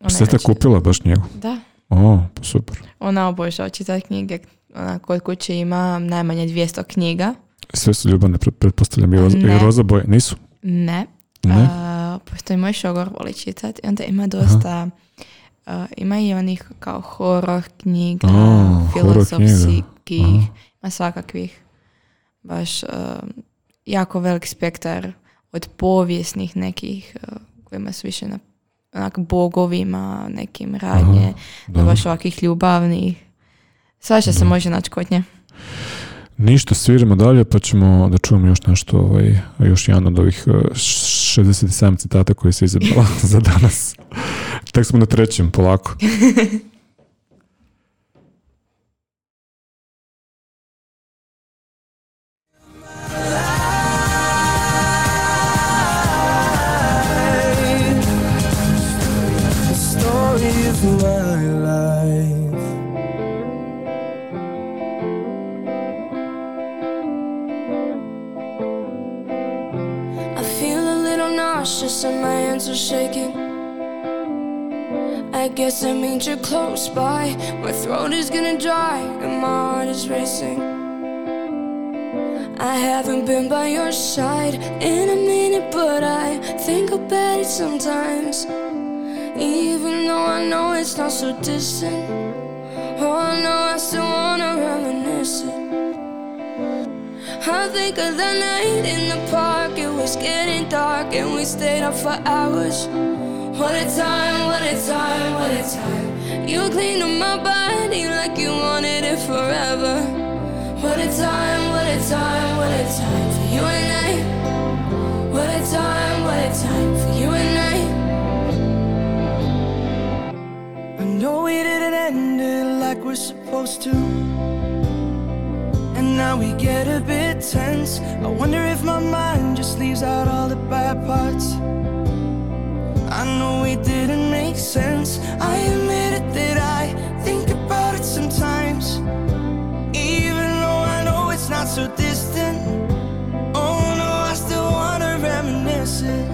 Ste te kupila baš njegu?
Da.
O, pa super.
Ona obožava čitati knjige. Ona kod kuće ima najmanje 200 knjiga.
Sve su ljubavne, pretpostavljam, i roza boje. Nisu?
Ne.
Ne?
Postoji moj šogor voli čitati. Onda ima dosta... ima i onih kao horor knjiga, filozofskih, ima svakakvih. Baš jako velik spektar od povijesnih nekih kojima su više onak bogovima, nekim radnje, do baš ovakvih ljubavnih. Svašta se može naći kod nje.
Ništa, sviramo dalje pa ćemo da čujemo još nešto, još jedan od ovih 67 citata koje se izabrala za danas. Tek smo na 3. polako.
And my hands are shaking. I guess that means you're close by. My throat is gonna dry and my heart is racing. I haven't been by your side in a minute, but I think about it sometimes. Even though I know it's not so distant. Oh no, I still wanna reminisce it. I think of the night in the park. It was getting dark and we stayed up for hours. What a time, what a time, what a time. You cleaned up my body like you wanted it forever. What a time, what a time, what a time for you and I. What a time for you and I.
I know we didn't end it like we're supposed to. Now we get a bit tense. I wonder if my mind just leaves out all the bad parts. I know we didn't make sense. I admit it that I think about it sometimes. Even though I know it's not so distant. Oh no, I still wanna reminisce it.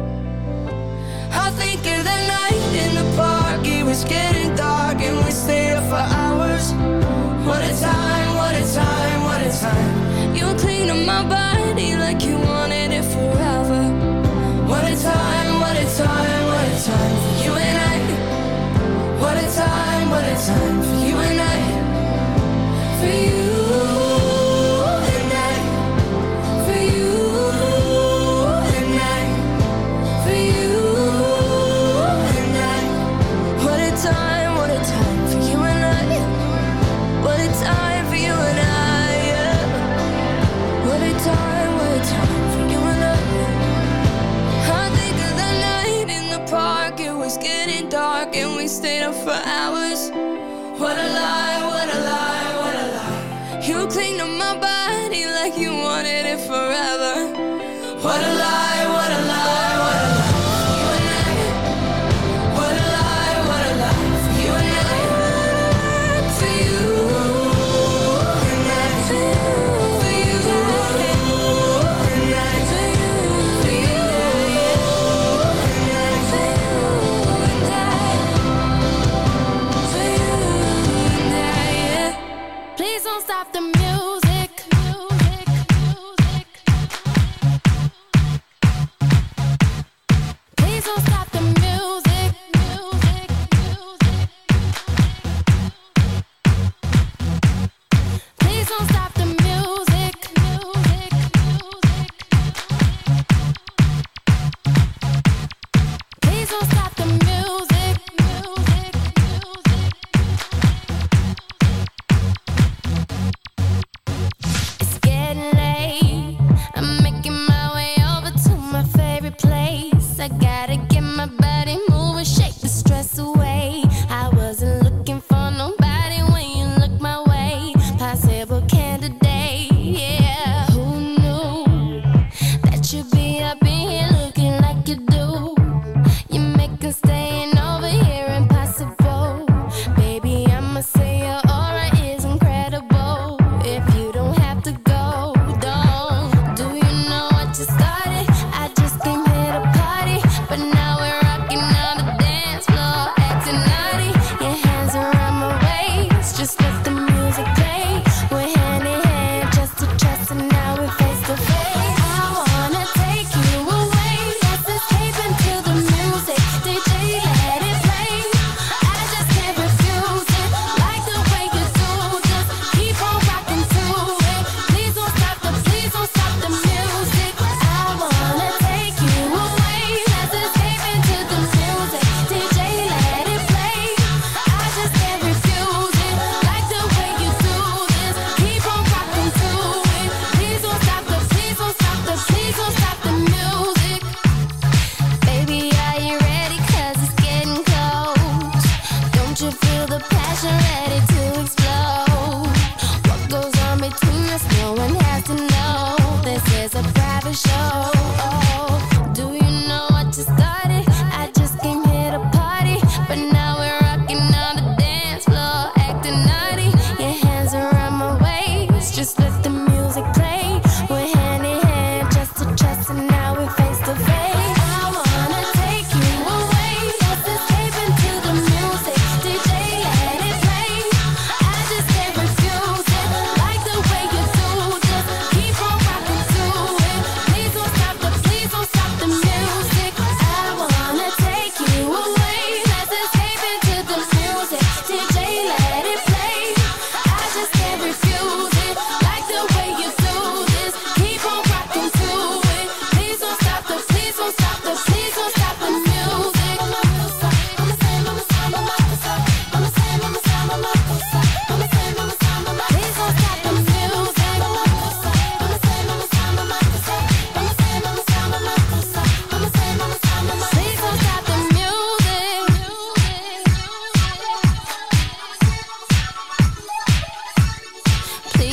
I think of the night in the park. It was getting dark and we stayed up for hours. What a time, what a time, what a time. You cleaned up my body like you wanted it forever. What a time, what a time, what a time for you and I. What a time for you and I. For you and I. For you and I. For you and I. What a time for you and I. What a time for you and I, yeah. What a time for you and I. I think of the night in the park. It was getting dark and we stayed up for hours. What a lie, what a lie, what a lie. You cleaned up my body like you wanted it forever. What a lie, what a lie, what a lie. You and I. What a lie, what a lie. For you and I. For you.
Please don't stop the music. Please don't stop the music. Please don't stop the music. Please don't stop the music.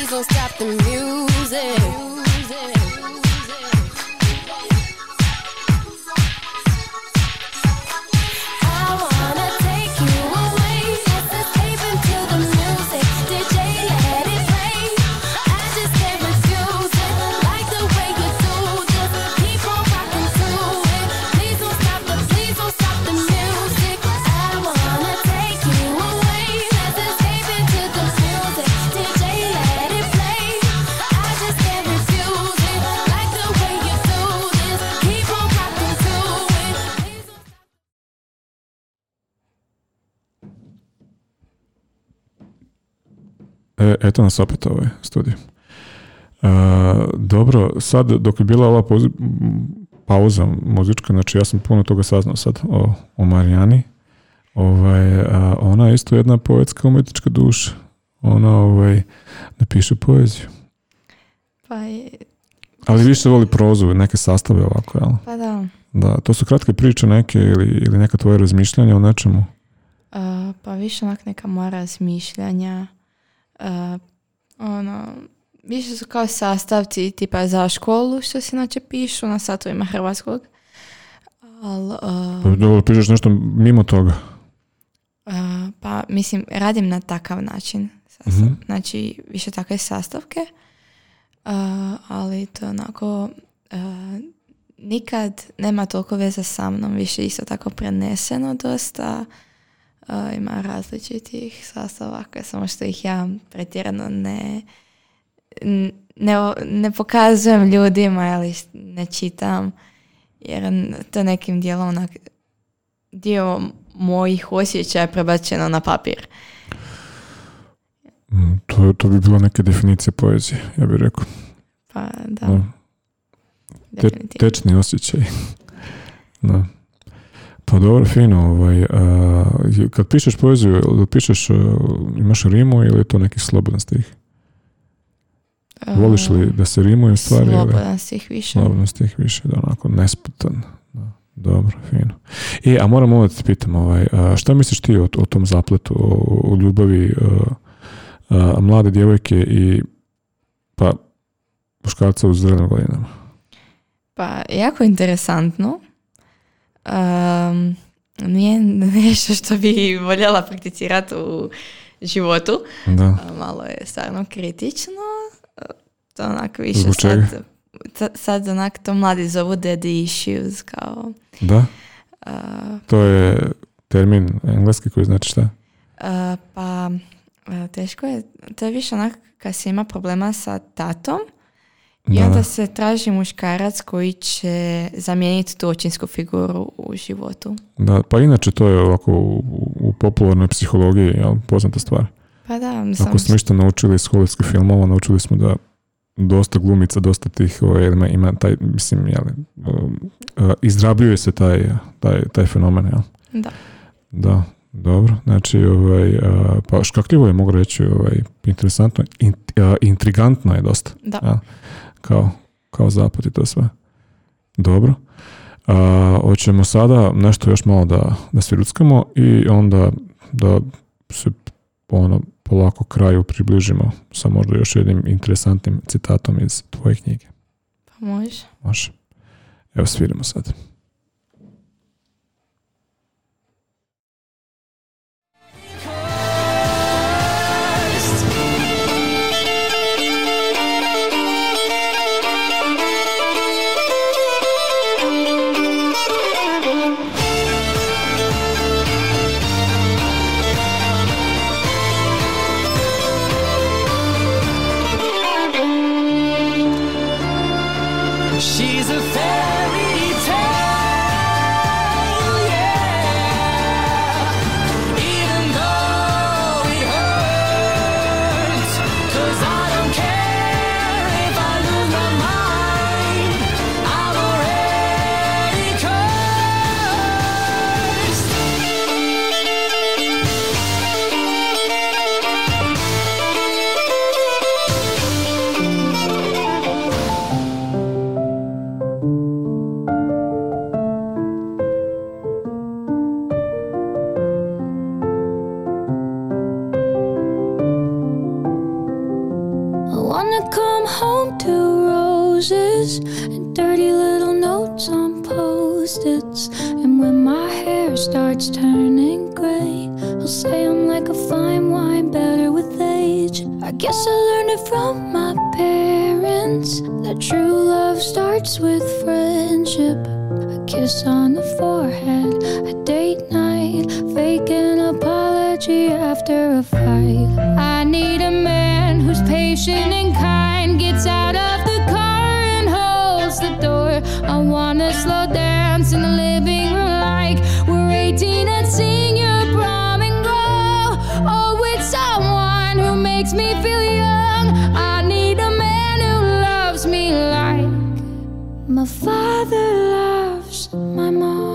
please don't stop the music.
Eto nas opet ovaj studij. Dobro, sad dok je bila ova pauza muzička, znači ja sam puno toga saznao sad o Marijani. Ona je isto jedna poetska umjetnička duša. Ona ne piše poeziju.
Pa je...
Ali više voli prozu, neke sastave ovako, jel?
Pa da.
Da, to su kratke priče neke ili neka tvoje razmišljanja o nečemu?
Pa više onak neka moja razmišljanja. Više su kao sastavci tipa za školu što se inače pišu na satovima hrvatskog.
Pa dobro, pišeš nešto mimo toga?
Pa mislim, radim na takav način. Znači, više takve sastavke. Ali to onako nikad nema toliko veze sa mnom, više isto tako preneseno dosta. Ima različitih sastavaka, samo što ih ja pretjerano ne pokazujem ljudima ili ne čitam, jer to nekim dijelom onak dio mojih osjećaja prebačeno na papir.
To bi bila neka definicija poezije, ja bih rekao.
Pa da.
No. Tečni osjećaj. No. Pa dobro, fino. Kad pišeš poeziju, imaš rimu ili je to neki slobodan stih? Voliš li da se rimuje stvari?
Slobodan stih više.
Slobodan stih više, da onako nesputan. Da. Dobro, fino. A moram ovo da te pitam, šta misliš ti o tom zapletu, o ljubavi mlade djevojke i pa muškarca u zrelim godinama?
Pa jako interesantno. Nije nešto što bi voljela prakticirati u životu.
Da.
Malo je stvarno kritično. To onako više
zbog čega?
sad onak to mladi zovu daddy issues kao.
Da? To je termin engleski koji znači šta?
Pa teško je. To je više onak kad se ima problema sa tatom i onda se traži muškarac koji će zamijeniti tu očinsku figuru u životu. Da,
pa inače to je ovako u popularnoj psihologiji poznata stvar.
Pa da.
Ako smo išto naučili iz hollywoodskih filmova, naučili smo da dosta glumica, dosta tih ima taj, mislim, izrabljuje se taj fenomen, jel?
Da.
Da, dobro. Znači, pa škakljivo je, mogu reći, interesantno, intrigantno je dosta.
Da.
Ja? Kao zapad i to sve. Dobro. Hoćemo sada nešto još malo da se ruckamo i onda da se polako kraju približimo sa možda još jednim interesantnim citatom iz tvoje knjige.
Pa može.
Može. Evo sviramo sad.
She's a fairy tale.
wanna come home to roses and dirty little notes on post-its. And when my hair starts turning gray, I'll say I'm like a fine wine, better with age. I guess I learned it from my parents, that true love starts with friendship. A kiss on the forehead, a date night, fake an apology after a fight. I need a man who's patient and kind, gets out of the car and holds the door. I wanna slow dance in the living room like we're 18 and sing your prom and grow. Oh, with someone who makes me feel young. I need a man who loves me like my father loves my mom.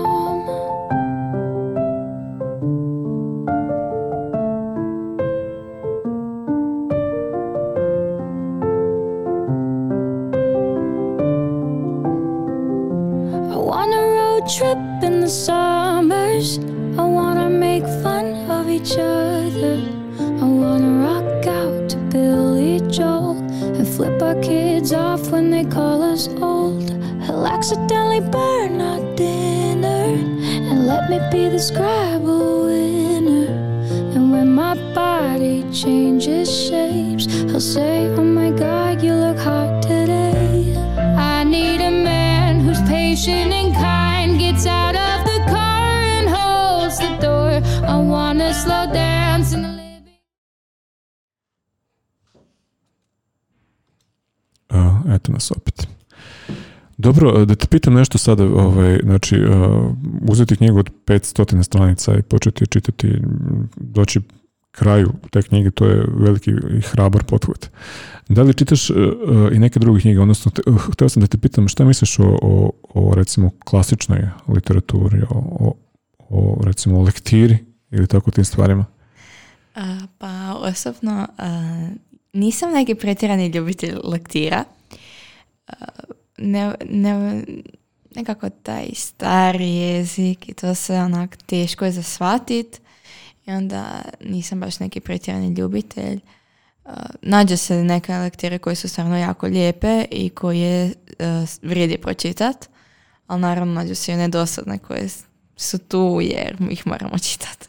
I want a road trip in the summers. I wanna make fun of each other. I wanna rock out to Billy Joel and flip our kids off when they call us old. He'll accidentally burn our dinner and let me be the Scrabble winner. And when my body changes shapes, he'll say, oh my God, you look hot today. I need a man who's patient and kind, gets out of the car and holds the door. I wanna slow dance in the living.
Eto nas opet. Dobro, da te pitam nešto sada, znači, uzeti knjigu od 500 stranica i početi čitati, doći kraju te knjige, to je veliki i hrabar pothvat. Da li čitaš i neke druge knjige, odnosno, htio sam da te pitam šta misliš o recimo klasičnoj literaturi, o recimo lektiri ili tako tim stvarima?
Pa osobno nisam neki pretjerani ljubitelj lektira. Nekako taj stari jezik i to sve onak teško je za shvatit i onda nisam baš neki pretjerani ljubitelj. Nađe se neke lektire koje su stvarno jako lijepe i koje vrijedi pročitat, ali naravno nađu se i nedosadne koje su tu jer ih moramo čitati.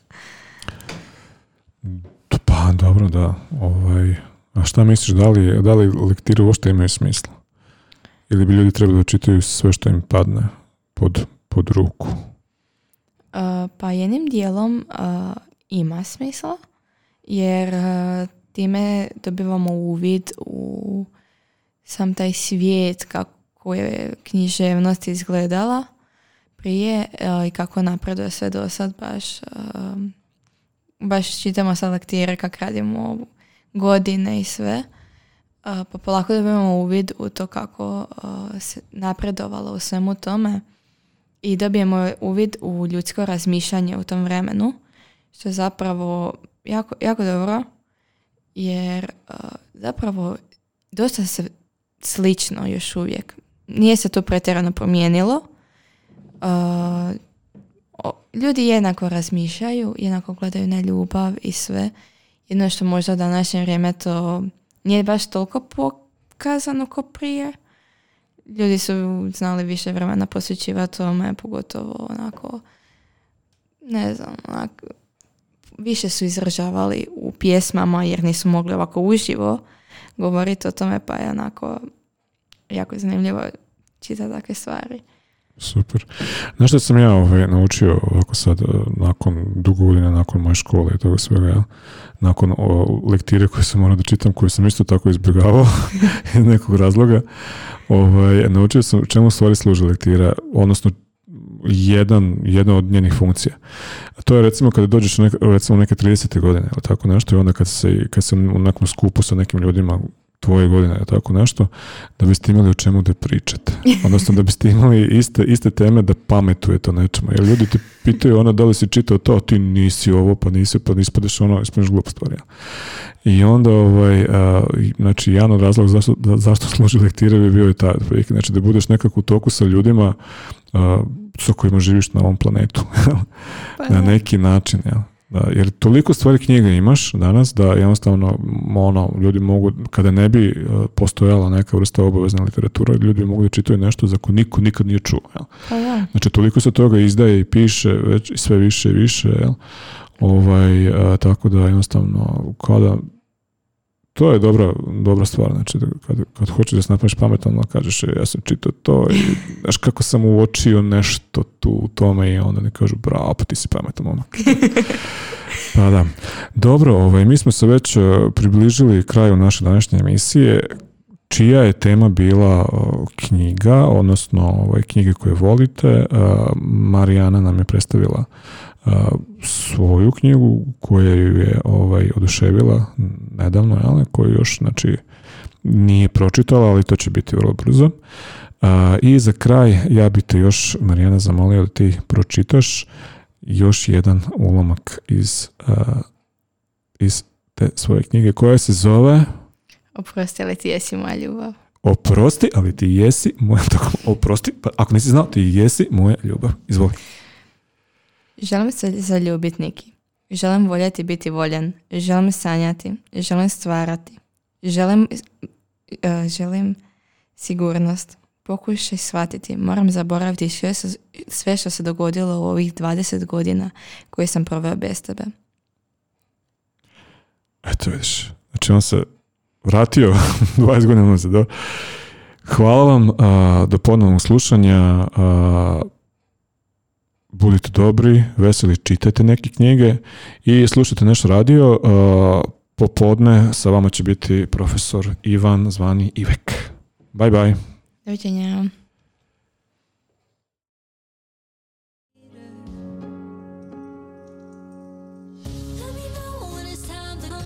Pa dobro, da. A šta misliš, da li lektire uopšte imaju smisla? Ili bi ljudi trebali da čitaju sve što im padne pod ruku?
Pa jednim dijelom ima smisla, jer time dobivamo uvid u sam taj svijet kako je književnost izgledala prije i kako napreduje sve do sad. Baš čitamo sad lektire kak radimo godine i sve. Pa polako dobijemo uvid u to kako se napredovalo u svemu tome i dobijemo uvid u ljudsko razmišljanje u tom vremenu, što je zapravo jako, jako dobro, jer zapravo dosta se slično još uvijek. Nije se to pretjerano promijenilo. Ljudi jednako razmišljaju, jednako gledaju na ljubav i sve. Jedno što možda u današnje vrijeme to nije baš toliko pokazano kao prije. Ljudi su znali više vremena posvećivati tome, pogotovo onako, ne znam, onako, više su izražavali u pjesmama jer nisu mogli ovako uživo govoriti o tome, pa je onako jako zanimljivo čitati takve stvari.
Super. Znaš što sam ja naučio ovako sad, nakon dugo godina, nakon moje škole i toga svega, ja? Nakon lektire koje sam morao da čitam, koje sam isto tako izbjegavao iz nekog razloga, naučio sam čemu stvari služi lektira, odnosno jedna od njenih funkcija. A to je recimo kada dođeš recimo neke 30. godine, ili tako nešto, i onda kad se u nekom skupu sa nekim ljudima tvoje godine, tako nešto, da biste imali o čemu da pričate. Odnosno da biste imali iste teme da pametujete o nečemu. Jer ljudi ti pitaju da li si čitao to, ti nisi ovo, pa ispadaš glupo stvari. I onda znači jedan od razloga zašto služi lektire bi bio i taj, znači da budeš nekako u toku sa ljudima sa kojima živiš na ovom planetu. Na neki način, ja. Da, jer toliko stvari knjiga imaš danas da jednostavno ljudi mogu, kada ne bi postojala neka vrsta obavezne literatura, ljudi mogu da čitaju nešto za ko niko nikad nije čuo. Jel? Znači toliko se toga izdaje i piše već sve više i više. Jel? Tako da jednostavno kada to je dobra stvar. Znači kad hoćeš da se napraviš pametan, onda kažeš ja sam čitao to i znaš kako sam uočio nešto tu u tome i onda ne kažu bravo, pa ti si pametan momak. Pa da. Dobro, mi smo se već približili kraju naše današnje emisije. Čija je tema bila knjiga, odnosno knjige koje volite? Marijana nam je predstavila svoju knjigu koja ju je oduševila nedavno, koju još nije pročitala, ali to će biti vrlo brzo. I za kraj ja bih te još, Marijana, zamolio da ti pročitaš još jedan ulomak iz te svoje knjige koja se zove
Oprosti, ali ti jesi moja ljubav.
Oprosti, ali ti jesi moja oprosti, pa ako nisi znao, ti jesi moja ljubav. Izvoli.
Želim se zaljubiti neki. Želim voljeti biti voljen. Želim sanjati. Želim stvarati. Želim sigurnost. Pokušaj shvatiti. Moram zaboraviti sve što se dogodilo u ovih 20 godina koje sam proveo bez tebe.
Eto vidiš. Znači on se vratio 20 godina nazad. Hvala vam do ponovnog slušanja. Budite dobri, veseli, čitajte neke knjige i slušajte nešto radio. Popodne sa vama će biti profesor Ivan zvani Ivek. Bye bye.
Doviđenja.